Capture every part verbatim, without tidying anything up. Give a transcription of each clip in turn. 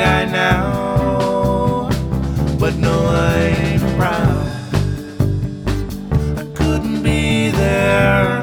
guy now, but no, I ain't proud. I couldn't be there,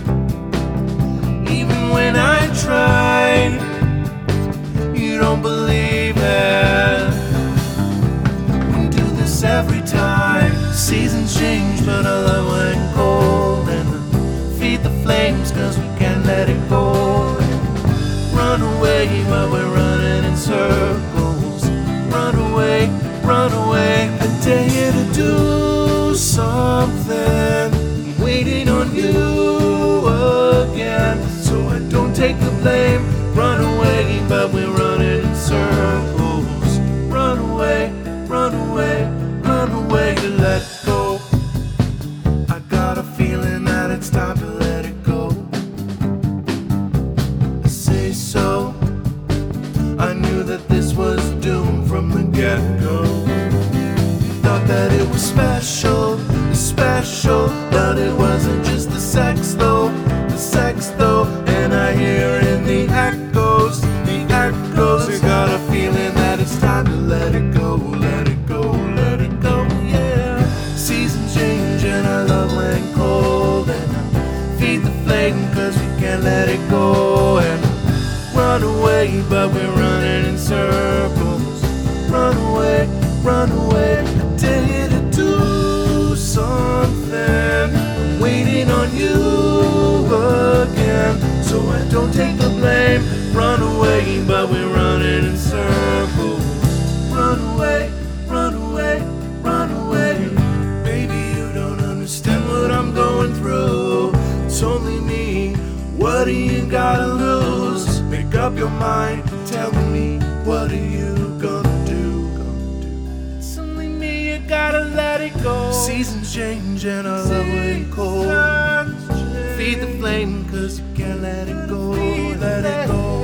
even when I tried. You don't believe it. We do this every time. Seasons change, but our love went cold. And feed the flames, cause we can't let it go. Run away, but we're running in circles. Run away, run away. I dare you to do something. I'm waiting on you again, so I don't take the blame. Run away, but we're running in circles. Run away, run away, run away to let go. I got a feeling that it's time to let it go. I say so. I knew that this was doomed from the get-go. Thought that it was special, special, but it wasn't just the sex though, the sex though. And I hear in the echoes, the echoes. I got a feeling that it's time to let it go, let it go, let it go, yeah. Seasons change and our love went cold. And I feed the flame cause we can't let it go. And run away, but we're running in circles. Run away, run away. I dare you to do something. I'm waiting on you again, so I don't take the blame. Run away, but we're running in circles. Run away, run away, run away. Baby, you don't understand what I'm going through. It's only me, what do you gotta lose? Make up your mind, tell me, what are you gonna do? Gonna do? It's only me, you gotta let it go. Seasons change and our love went cold. Feed the flame cause you can't let it go, let it go.